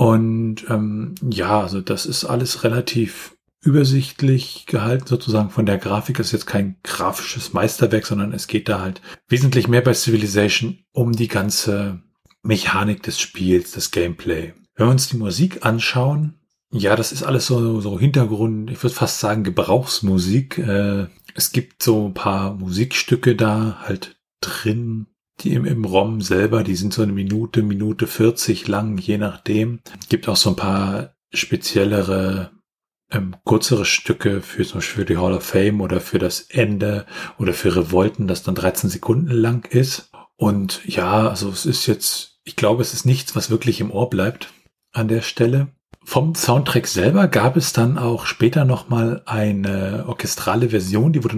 A: Und ja, also das ist alles relativ übersichtlich gehalten, sozusagen von der Grafik. Das ist jetzt kein grafisches Meisterwerk, sondern es geht da halt wesentlich mehr bei Civilization um die ganze Mechanik des Spiels, das Gameplay. Wenn wir uns die Musik anschauen, ja, das ist alles so Hintergrund, ich würde fast sagen Gebrauchsmusik. Es gibt so ein paar Musikstücke da halt drin, die im ROM selber, die sind so eine Minute 40 lang, je nachdem. Gibt auch so ein paar speziellere, kürzere Stücke für zum Beispiel für die Hall of Fame oder für das Ende oder für Revolten, das dann 13 Sekunden lang ist. Und ja, also es ist jetzt, ich glaube, es ist nichts, was wirklich im Ohr bleibt an der Stelle. Vom Soundtrack selber gab es dann auch später nochmal eine orchestrale Version, die wurde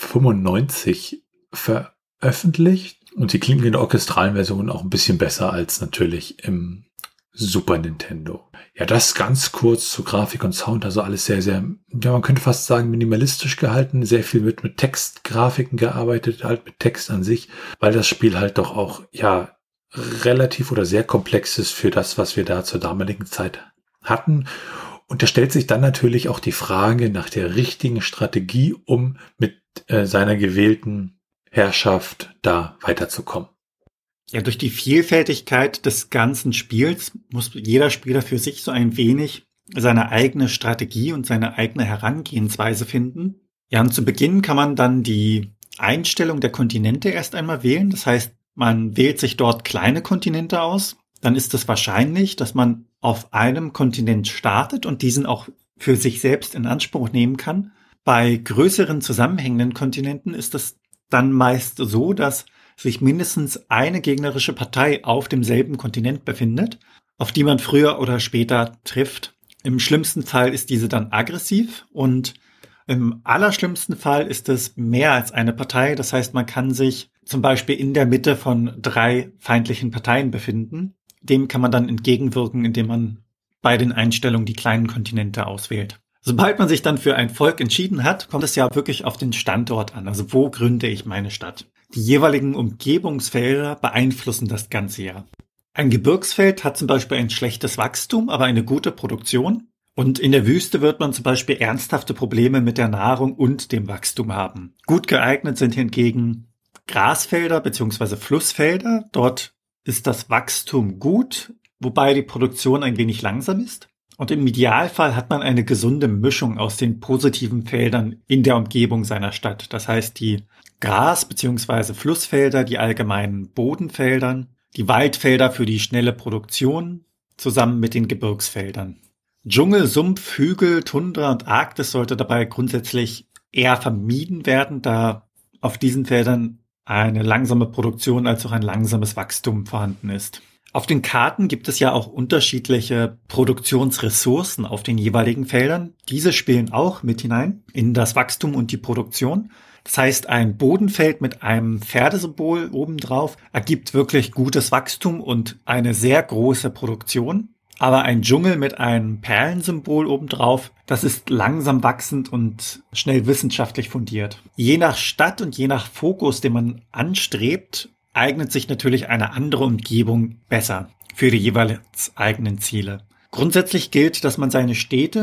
A: 1995 veröffentlicht. Und die klingt in der orchestralen Version auch ein bisschen besser als natürlich im Super Nintendo. Ja, das ganz kurz zu Grafik und Sound, also alles sehr, sehr, ja, man könnte fast sagen minimalistisch gehalten, sehr viel mit Textgrafiken gearbeitet, halt mit Text an sich, weil das Spiel halt doch auch, ja, relativ oder sehr komplex ist für das, was wir da zur damaligen Zeit hatten. Und da stellt sich dann natürlich auch die Frage nach der richtigen Strategie, um mit seiner gewählten Herrschaft da weiterzukommen.
B: Ja, durch die Vielfältigkeit des ganzen Spiels muss jeder Spieler für sich so ein wenig seine eigene Strategie und seine eigene Herangehensweise finden. Ja, und zu Beginn kann man dann die Einstellung der Kontinente erst einmal wählen. Das heißt, man wählt sich dort kleine Kontinente aus. Dann ist es wahrscheinlich, dass man auf einem Kontinent startet und diesen auch für sich selbst in Anspruch nehmen kann. Bei größeren zusammenhängenden Kontinenten ist es dann meist so, dass sich mindestens eine gegnerische Partei auf demselben Kontinent befindet, auf die man früher oder später trifft. Im schlimmsten Fall ist diese dann aggressiv und im allerschlimmsten Fall ist es mehr als eine Partei. Das heißt, man kann sich zum Beispiel in der Mitte von 3 feindlichen Parteien befinden. Dem kann man dann entgegenwirken, indem man bei den Einstellungen die kleinen Kontinente auswählt. Sobald man sich dann für ein Volk entschieden hat, kommt es ja wirklich auf den Standort an. Also wo gründe ich meine Stadt? Die jeweiligen Umgebungsfelder beeinflussen das Ganze ja. Ein Gebirgsfeld hat zum Beispiel ein schlechtes Wachstum, aber eine gute Produktion. Und in der Wüste wird man zum Beispiel ernsthafte Probleme mit der Nahrung und dem Wachstum haben. Gut geeignet sind hingegen Grasfelder bzw. Flussfelder. Dort ist das Wachstum gut, wobei die Produktion ein wenig langsam ist. Und im Idealfall hat man eine gesunde Mischung aus den positiven Feldern in der Umgebung seiner Stadt. Das heißt, die Gras- bzw. Flussfelder, die allgemeinen Bodenfeldern, die Waldfelder für die schnelle Produktion, zusammen mit den Gebirgsfeldern. Dschungel, Sumpf, Hügel, Tundra und Arktis sollte dabei grundsätzlich eher vermieden werden, da auf diesen Feldern eine langsame Produktion als auch ein langsames Wachstum vorhanden ist. Auf den Karten gibt es ja auch unterschiedliche Produktionsressourcen auf den jeweiligen Feldern. Diese spielen auch mit hinein in das Wachstum und die Produktion. Das heißt, ein Bodenfeld mit einem Pferdesymbol obendrauf ergibt wirklich gutes Wachstum und eine sehr große Produktion. Aber ein Dschungel mit einem Perlensymbol obendrauf, das ist langsam wachsend und schnell wissenschaftlich fundiert. Je nach Stadt und je nach Fokus, den man anstrebt, eignet sich natürlich eine andere Umgebung besser für die jeweils eigenen Ziele. Grundsätzlich gilt, dass man seine Städte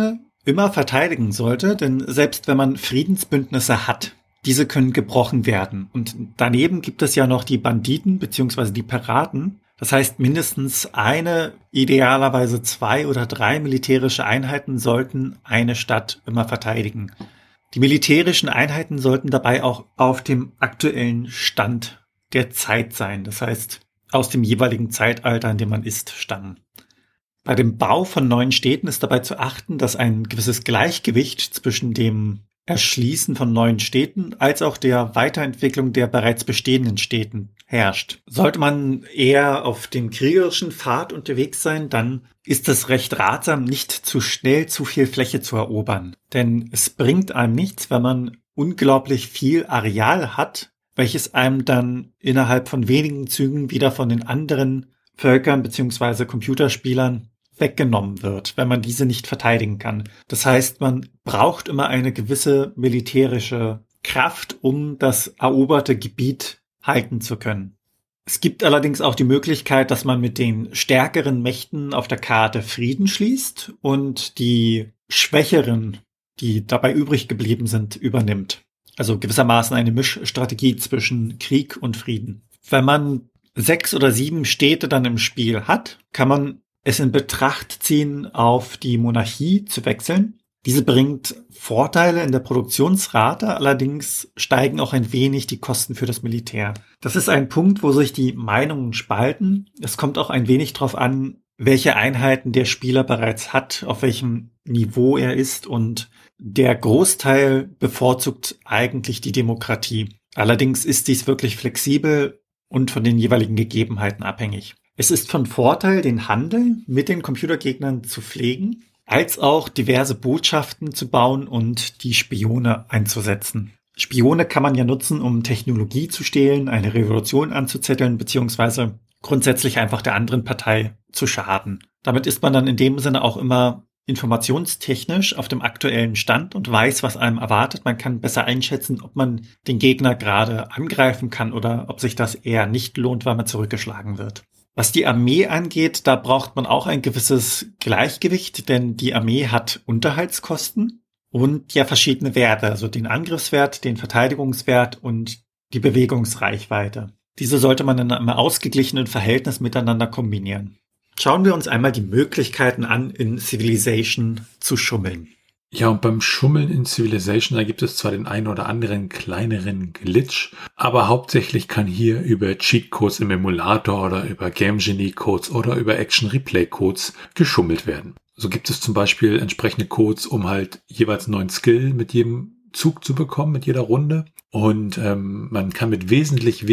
B: immer verteidigen sollte, denn selbst wenn man Friedensbündnisse hat, diese können gebrochen werden. Und daneben gibt es ja noch die Banditen bzw. die Piraten. Das heißt, mindestens eine, idealerweise 2 oder 3 militärische Einheiten sollten eine Stadt immer verteidigen. Die militärischen Einheiten sollten dabei auch auf dem aktuellen Stand der Zeit sein. Das heißt, aus dem jeweiligen Zeitalter, in dem man ist, stammen. Bei dem Bau von neuen Städten ist dabei zu achten, dass ein gewisses Gleichgewicht zwischen dem Erschließen von neuen Städten als auch der Weiterentwicklung der bereits bestehenden Städten herrscht. Sollte man eher auf dem kriegerischen Pfad unterwegs sein, dann ist es recht ratsam, nicht zu schnell zu viel Fläche zu erobern. Denn es bringt einem nichts, wenn man unglaublich viel Areal hat, welches einem dann innerhalb von wenigen Zügen wieder von den anderen Völkern bzw. Computerspielern weggenommen wird, wenn man diese nicht verteidigen kann. Das heißt, man braucht immer eine gewisse militärische Kraft, um das eroberte Gebiet halten zu können. Es gibt allerdings auch die Möglichkeit, dass man mit den stärkeren Mächten auf der Karte Frieden schließt und die schwächeren, die dabei übrig geblieben sind, übernimmt. Also gewissermaßen eine Mischstrategie zwischen Krieg und Frieden. Wenn man 6 oder 7 Städte dann im Spiel hat, kann man es in Betracht ziehen, auf die Monarchie zu wechseln. Diese bringt Vorteile in der Produktionsrate, allerdings steigen auch ein wenig die Kosten für das Militär. Das ist ein Punkt, wo sich die Meinungen spalten. Es kommt auch ein wenig darauf an, welche Einheiten der Spieler bereits hat, auf welchem Niveau er ist, und der Großteil bevorzugt eigentlich die Demokratie. Allerdings ist dies wirklich flexibel und von den jeweiligen Gegebenheiten abhängig. Es ist von Vorteil, den Handel mit den Computergegnern zu pflegen, als auch diverse Botschaften zu bauen und die Spione einzusetzen. Spione kann man ja nutzen, um Technologie zu stehlen, eine Revolution anzuzetteln, beziehungsweise grundsätzlich einfach der anderen Partei zu schaden. Damit ist man dann in dem Sinne auch immer informationstechnisch auf dem aktuellen Stand und weiß, was einem erwartet. Man kann besser einschätzen, ob man den Gegner gerade angreifen kann oder ob sich das eher nicht lohnt, weil man zurückgeschlagen wird. Was die Armee angeht, da braucht man auch ein gewisses Gleichgewicht, denn die Armee hat Unterhaltskosten und ja verschiedene Werte, also den Angriffswert, den Verteidigungswert und die Bewegungsreichweite. Diese sollte man in einem ausgeglichenen Verhältnis miteinander kombinieren. Schauen wir uns einmal die Möglichkeiten an, in Civilization zu schummeln.
A: Ja, und beim Schummeln in Civilization, da gibt es zwar den einen oder anderen kleineren Glitch, aber hauptsächlich kann hier über Cheatcodes im Emulator oder über Game Genie Codes oder über Action Replay Codes geschummelt werden. So gibt es zum Beispiel entsprechende Codes, um halt jeweils einen neuen Skill mit jedem Zug zu bekommen, mit jeder Runde. Und man kann mit wesentlich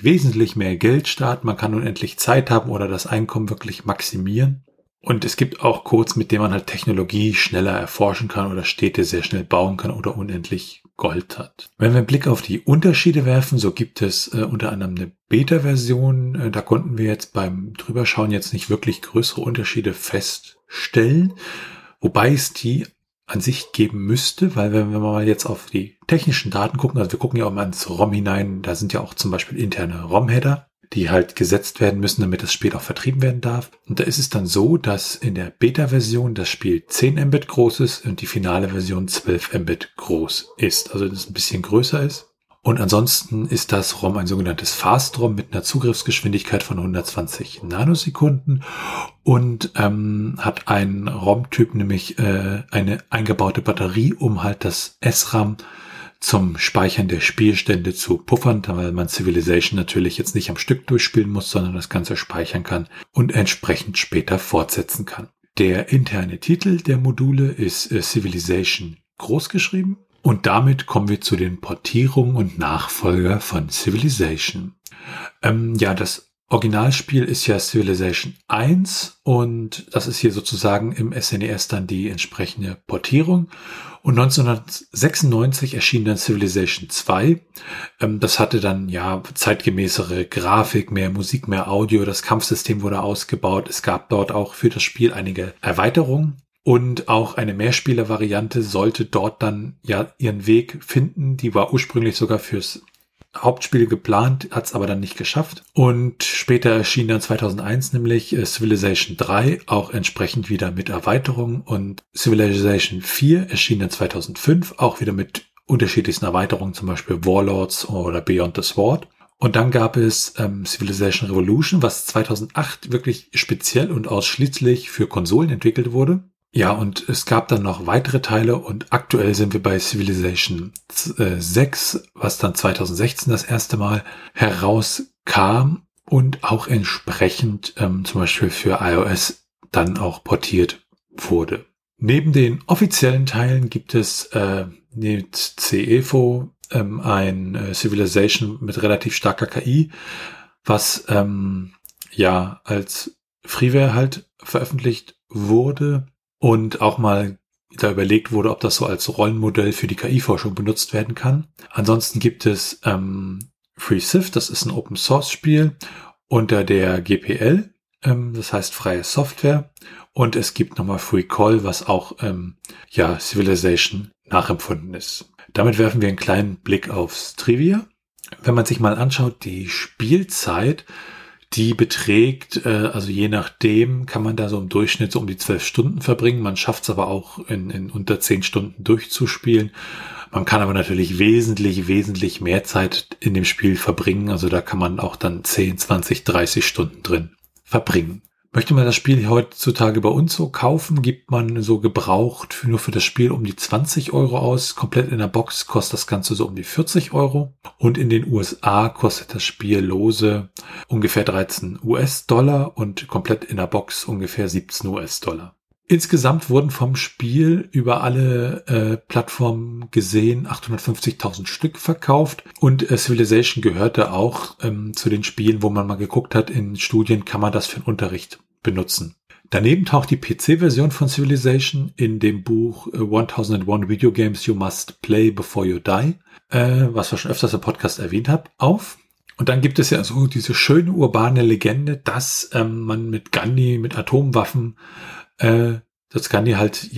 A: mehr Geld starten. Man kann unendlich Zeit haben oder das Einkommen wirklich maximieren. Und es gibt auch Codes, mit denen man halt Technologie schneller erforschen kann oder Städte sehr schnell bauen kann oder unendlich Gold hat. Wenn wir einen Blick auf die Unterschiede werfen, so gibt es unter anderem eine Beta-Version. Da konnten wir jetzt beim Drüberschauen jetzt nicht wirklich größere Unterschiede feststellen, wobei es die an sich geben müsste, weil wenn wir mal jetzt auf die technischen Daten gucken, also wir gucken ja auch mal ins ROM hinein, da sind ja auch zum Beispiel interne ROM-Header, die halt gesetzt werden müssen, damit das Spiel auch vertrieben werden darf. Und da ist es dann so, dass in der Beta-Version das Spiel 10 Mbit groß ist und die finale Version 12 Mbit groß ist, also das ein bisschen größer ist. Und ansonsten ist das ROM ein sogenanntes Fast-ROM mit einer Zugriffsgeschwindigkeit von 120 Nanosekunden und hat einen ROM-Typ, nämlich eine eingebaute Batterie, um halt das SRAM zum Speichern der Spielstände zu puffern, weil man Civilization natürlich jetzt nicht am Stück durchspielen muss, sondern das Ganze speichern kann und entsprechend später fortsetzen kann. Der interne Titel der Module ist Civilization großgeschrieben. Und damit kommen wir zu den Portierungen und Nachfolger von Civilization. Das Originalspiel ist ja Civilization 1 und das ist hier sozusagen im SNES dann die entsprechende Portierung. Und 1996 erschien dann Civilization 2. Das hatte dann ja zeitgemäßere Grafik, mehr Musik, mehr Audio. Das Kampfsystem wurde ausgebaut. Es gab dort auch für das Spiel einige Erweiterungen. Und auch eine Mehrspieler-Variante sollte dort dann ja ihren Weg finden. Die war ursprünglich sogar fürs Hauptspiel geplant, hat es aber dann nicht geschafft. Und später erschien dann 2001 nämlich Civilization 3, auch entsprechend wieder mit Erweiterungen. Und Civilization 4 erschien dann 2005, auch wieder mit unterschiedlichsten Erweiterungen, zum Beispiel Warlords oder Beyond the Sword. Und dann gab es Civilization Revolution, was 2008 wirklich speziell und ausschließlich für Konsolen entwickelt wurde. Ja, und es gab dann noch weitere Teile und aktuell sind wir bei Civilization 6, was dann 2016 das erste Mal herauskam und auch entsprechend zum Beispiel für iOS dann auch portiert wurde. Neben den offiziellen Teilen gibt es mit CEFO ein Civilization mit relativ starker KI, was als Freeware halt veröffentlicht wurde. Und auch mal da überlegt wurde, ob das so als Rollenmodell für die KI-Forschung benutzt werden kann. Ansonsten gibt es FreeCIV, das ist ein Open-Source-Spiel unter der GPL, das heißt freie Software. Und es gibt nochmal FreeCall, was auch Civilization nachempfunden ist. Damit werfen wir einen kleinen Blick aufs Trivia. Wenn man sich mal anschaut, die Spielzeit, die beträgt, also je nachdem, kann man da so im Durchschnitt so um die 12 Stunden verbringen. Man schafft es aber auch in unter 10 Stunden durchzuspielen. Man kann aber natürlich wesentlich mehr Zeit in dem Spiel verbringen. Also da kann man auch dann 10, 20, 30 Stunden drin verbringen. Möchte man das Spiel heutzutage bei uns so kaufen, gibt man so gebraucht nur für das Spiel um die 20 Euro aus. Komplett in der Box kostet das Ganze so um die 40 Euro. Und in den USA kostet das Spiel lose ungefähr 13 US-Dollar und komplett in der Box ungefähr 17 US-Dollar. Insgesamt wurden vom Spiel über alle Plattformen gesehen 850.000 Stück verkauft und Civilization gehörte auch zu den Spielen, wo man mal geguckt hat, in Studien kann man das für den Unterricht benutzen. Daneben taucht die PC-Version von Civilization in dem Buch 1001 Video Games You Must Play Before You Die, was wir schon öfters im Podcast erwähnt haben, auf. Und dann gibt es ja so diese schöne urbane Legende, dass man mit Gandhi, mit Atomwaffen, dass Gandhi halt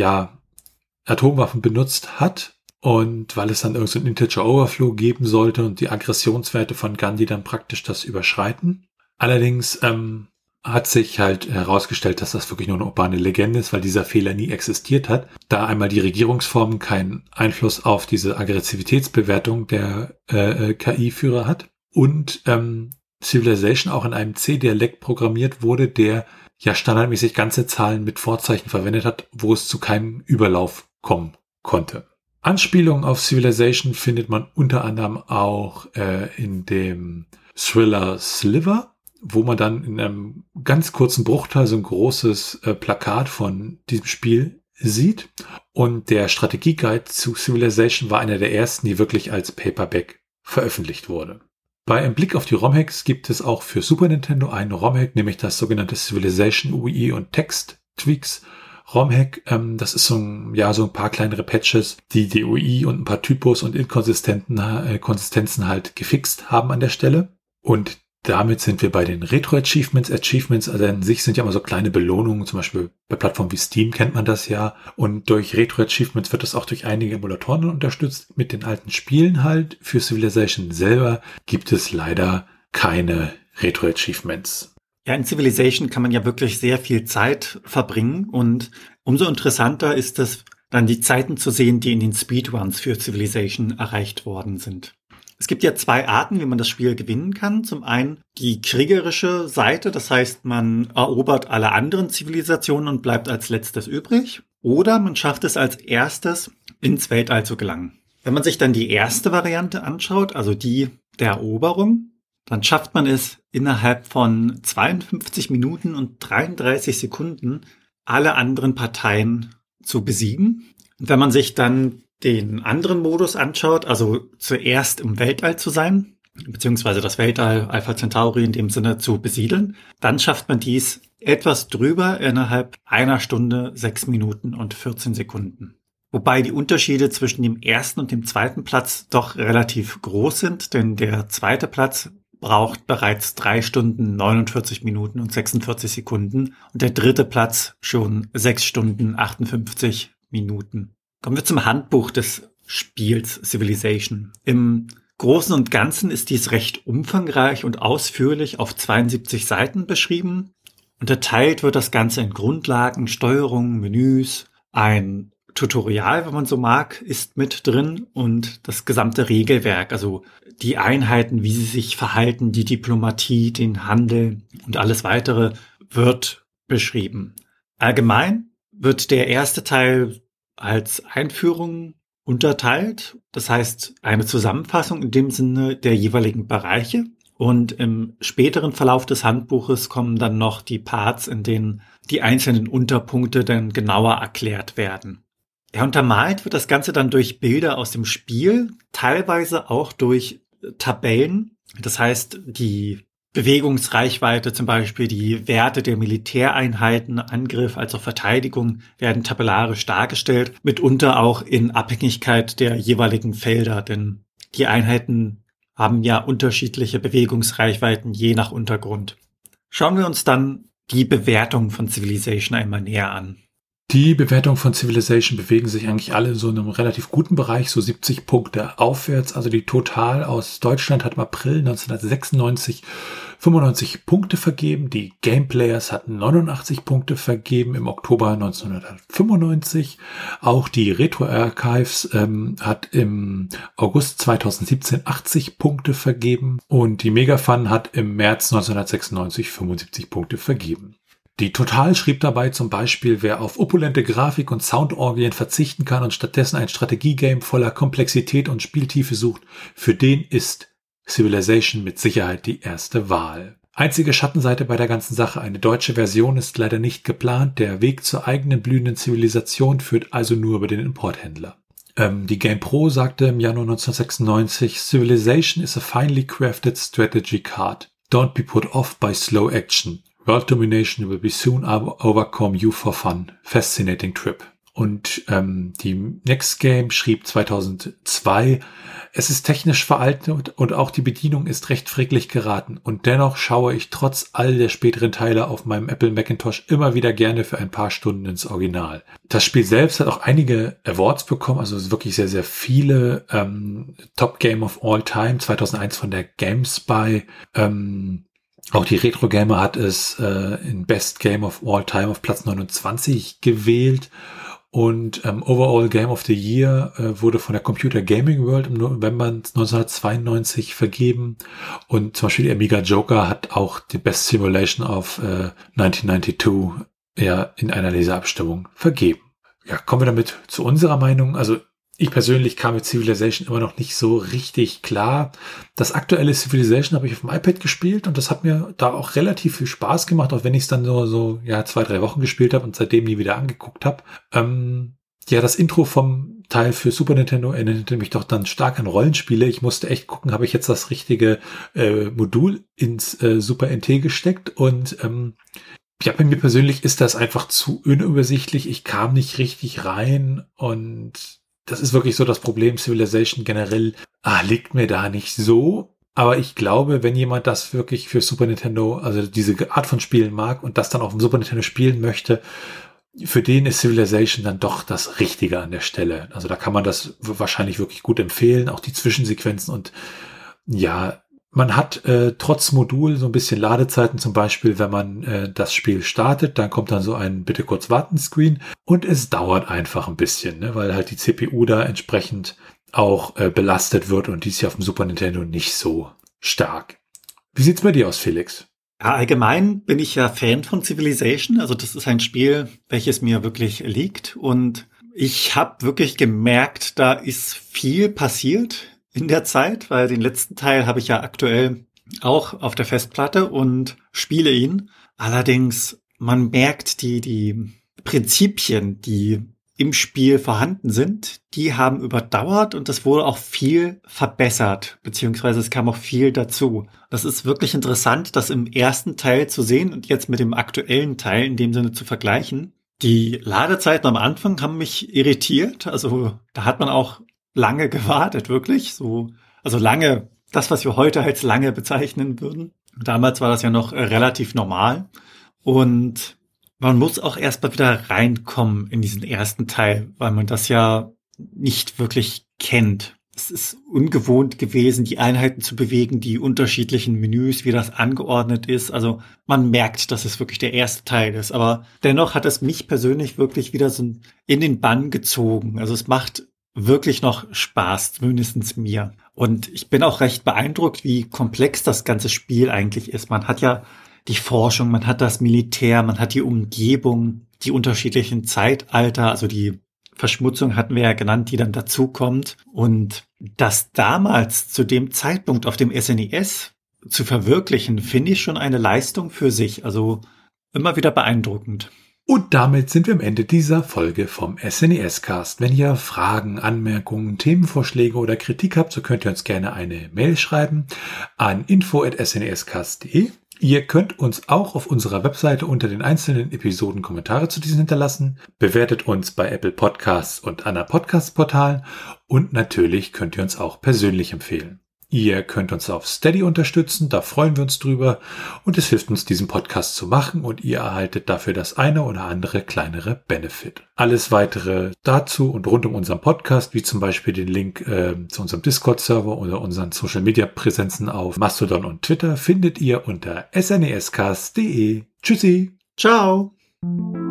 A: Atomwaffen benutzt hat und weil es dann irgend so einen Integer Overflow geben sollte und die Aggressionswerte von Gandhi dann praktisch das überschreiten. Allerdings hat sich halt herausgestellt, dass das wirklich nur eine urbane Legende ist, weil dieser Fehler nie existiert hat, da einmal die Regierungsform keinen Einfluss auf diese Aggressivitätsbewertung der KI-Führer hat und Civilization auch in einem C-Dialekt programmiert wurde, der standardmäßig ganze Zahlen mit Vorzeichen verwendet hat, wo es zu keinem Überlauf kommen konnte. Anspielungen auf Civilization findet man unter anderem auch in dem Thriller Sliver, wo man dann in einem ganz kurzen Bruchteil so ein großes Plakat von diesem Spiel sieht. Und der Strategieguide zu Civilization war einer der ersten, die wirklich als Paperback veröffentlicht wurde. Bei einem Blick auf die ROM-Hacks gibt es auch für Super Nintendo einen ROM-Hack, nämlich das sogenannte Civilization UI und Text Tweaks ROM-Hack. Das ist so ein paar kleinere Patches, die die UI und ein paar Typos und Konsistenzen halt gefixt haben an der Stelle. Und damit sind wir bei den Retro-Achievements. Achievements, also an sich sind ja immer so kleine Belohnungen, zum Beispiel bei Plattformen wie Steam kennt man das ja. Und durch Retro-Achievements wird das auch durch einige Emulatoren unterstützt. Mit den alten Spielen halt. Für Civilization selber gibt es leider keine Retro-Achievements.
B: Ja, in Civilization kann man ja wirklich sehr viel Zeit verbringen und umso interessanter ist es, dann die Zeiten zu sehen, die in den Speedruns für Civilization erreicht worden sind. Es gibt ja zwei Arten, wie man das Spiel gewinnen kann. Zum einen die kriegerische Seite, das heißt, man erobert alle anderen Zivilisationen und bleibt als letztes übrig. Oder man schafft es als erstes, ins Weltall zu gelangen. Wenn man sich dann die erste Variante anschaut, also die der Eroberung, dann schafft man es innerhalb von 52 Minuten und 33 Sekunden, alle anderen Parteien zu besiegen. Und wenn man sich dann den anderen Modus anschaut, also zuerst im Weltall zu sein, beziehungsweise das Weltall Alpha Centauri in dem Sinne zu besiedeln, dann schafft man dies etwas drüber innerhalb 1 Stunde, 6 Minuten und 14 Sekunden. Wobei die Unterschiede zwischen dem ersten und dem zweiten Platz doch relativ groß sind, denn der zweite Platz braucht bereits 3 Stunden, 49 Minuten und 46 Sekunden und der dritte Platz schon 6 Stunden, 58 Minuten. Kommen wir zum Handbuch des Spiels Civilization. Im Großen und Ganzen ist dies recht umfangreich und ausführlich auf 72 Seiten beschrieben. Unterteilt wird das Ganze in Grundlagen, Steuerung, Menüs, ein Tutorial, wenn man so mag, ist mit drin und das gesamte Regelwerk, also die Einheiten, wie sie sich verhalten, die Diplomatie, den Handel und alles weitere wird beschrieben. Allgemein wird der erste Teil als Einführung unterteilt, das heißt eine Zusammenfassung in dem Sinne der jeweiligen Bereiche. Und im späteren Verlauf des Handbuches kommen dann noch die Parts, in denen die einzelnen Unterpunkte dann genauer erklärt werden. Ja, untermalt wird das Ganze dann durch Bilder aus dem Spiel, teilweise auch durch Tabellen. Das heißt, die Bewegungsreichweite, zum Beispiel die Werte der Militäreinheiten, Angriff als auch Verteidigung, werden tabellarisch dargestellt, mitunter auch in Abhängigkeit der jeweiligen Felder, denn die Einheiten haben ja unterschiedliche Bewegungsreichweiten je nach Untergrund. Schauen wir uns dann die Bewertung von Civilization einmal näher an.
A: Die Bewertungen von Civilization bewegen sich eigentlich alle in so einem relativ guten Bereich, so 70 Punkte aufwärts. Also die Total aus Deutschland hat im April 1996 95 Punkte vergeben. Die Gameplayers hatten 89 Punkte vergeben im Oktober 1995. Auch die Retro Archives hat im August 2017 80 Punkte vergeben. Und die Megafun hat im März 1996 75 Punkte vergeben. Die Total schrieb dabei zum Beispiel, wer auf opulente Grafik und Soundorgien verzichten kann und stattdessen ein Strategiegame voller Komplexität und Spieltiefe sucht, für den ist Civilization mit Sicherheit die erste Wahl. Einzige Schattenseite bei der ganzen Sache, eine deutsche Version ist leider nicht geplant, der Weg zur eigenen blühenden Zivilisation führt also nur über den Importhändler. Die GamePro sagte im Januar 1996, Civilization is a finely crafted strategy card. Don't be put off by slow action. World domination will be soon overcome you for fun. Fascinating trip. Und die Next Game schrieb 2002, es ist technisch veraltet und auch die Bedienung ist recht fricklig geraten. Und dennoch schaue ich trotz all der späteren Teile auf meinem Apple Macintosh immer wieder gerne für ein paar Stunden ins Original. Das Spiel selbst hat auch einige Awards bekommen, also wirklich sehr, sehr viele. Top Game of All Time 2001 von der GameSpy. Auch die Retro Gamer hat es in Best Game of All Time auf Platz 29 gewählt. Und Overall Game of the Year wurde von der Computer Gaming World im November 1992 vergeben. Und zum Beispiel die Amiga Joker hat auch die Best Simulation of 1992 ja in einer Leserabstimmung vergeben. Ja, kommen wir damit zu unserer Meinung. Also ich persönlich kam mit Civilization immer noch nicht so richtig klar. Das aktuelle Civilization habe ich auf dem iPad gespielt und das hat mir da auch relativ viel Spaß gemacht, auch wenn ich es dann so 2-3 Wochen gespielt habe und seitdem nie wieder angeguckt habe. Das Intro vom Teil für Super Nintendo erinnerte mich doch dann stark an Rollenspiele. Ich musste echt gucken, habe ich jetzt das richtige Modul ins Super NT gesteckt und bei mir persönlich ist das einfach zu unübersichtlich. Ich kam nicht richtig rein und das ist wirklich so das Problem. Civilization generell liegt mir da nicht so. Aber ich glaube, wenn jemand das wirklich für Super Nintendo, also diese Art von Spielen mag und das dann auf dem Super Nintendo spielen möchte, für den ist Civilization dann doch das Richtige an der Stelle. Also da kann man das wahrscheinlich wirklich gut empfehlen. Auch die Zwischensequenzen und ja, man hat trotz Modul so ein bisschen Ladezeiten, zum Beispiel, wenn man das Spiel startet, dann kommt dann so ein bitte kurz warten Screen und es dauert einfach ein bisschen, ne, weil halt die CPU da entsprechend auch belastet wird und die ist ja auf dem Super Nintendo nicht so stark. Wie sieht's bei dir aus, Felix?
B: Ja, allgemein bin ich ja Fan von Civilization, also das ist ein Spiel, welches mir wirklich liegt und ich habe wirklich gemerkt, da ist viel passiert in der Zeit, weil den letzten Teil habe ich ja aktuell auch auf der Festplatte und spiele ihn. Allerdings, man merkt die Prinzipien, die im Spiel vorhanden sind, die haben überdauert und es wurde auch viel verbessert, beziehungsweise es kam auch viel dazu. Das ist wirklich interessant, das im ersten Teil zu sehen und jetzt mit dem aktuellen Teil in dem Sinne zu vergleichen. Die Ladezeiten am Anfang haben mich irritiert, also da hat man auch lange gewartet, wirklich. Also lange, das, was wir heute als lange bezeichnen würden. Damals war das ja noch relativ normal. Und man muss auch erst mal wieder reinkommen in diesen ersten Teil, weil man das ja nicht wirklich kennt. Es ist ungewohnt gewesen, die Einheiten zu bewegen, die unterschiedlichen Menüs, wie das angeordnet ist. Also man merkt, dass es wirklich der erste Teil ist. Aber dennoch hat es mich persönlich wirklich wieder so in den Bann gezogen. Also es macht wirklich noch Spaß, mindestens mir. Und ich bin auch recht beeindruckt, wie komplex das ganze Spiel eigentlich ist. Man hat ja die Forschung, man hat das Militär, man hat die Umgebung, die unterschiedlichen Zeitalter, also die Verschmutzung hatten wir ja genannt, die dann dazukommt. Und das damals zu dem Zeitpunkt auf dem SNES zu verwirklichen, finde ich schon eine Leistung für sich. Also immer wieder beeindruckend.
A: Und damit sind wir am Ende dieser Folge vom SNES-Cast. Wenn ihr Fragen, Anmerkungen, Themenvorschläge oder Kritik habt, so könnt ihr uns gerne eine Mail schreiben an info@snescast.de. Ihr könnt uns auch auf unserer Webseite unter den einzelnen Episoden Kommentare zu diesen hinterlassen. Bewertet uns bei Apple Podcasts und anderen Podcast-Portalen. Und natürlich könnt ihr uns auch persönlich empfehlen. Ihr könnt uns auf Steady unterstützen, da freuen wir uns drüber. Und es hilft uns, diesen Podcast zu machen und ihr erhaltet dafür das eine oder andere kleinere Benefit. Alles weitere dazu und rund um unseren Podcast, wie zum Beispiel den Link zu unserem Discord-Server oder unseren Social-Media-Präsenzen auf Mastodon und Twitter, findet ihr unter snescast.de. Tschüssi!
B: Ciao!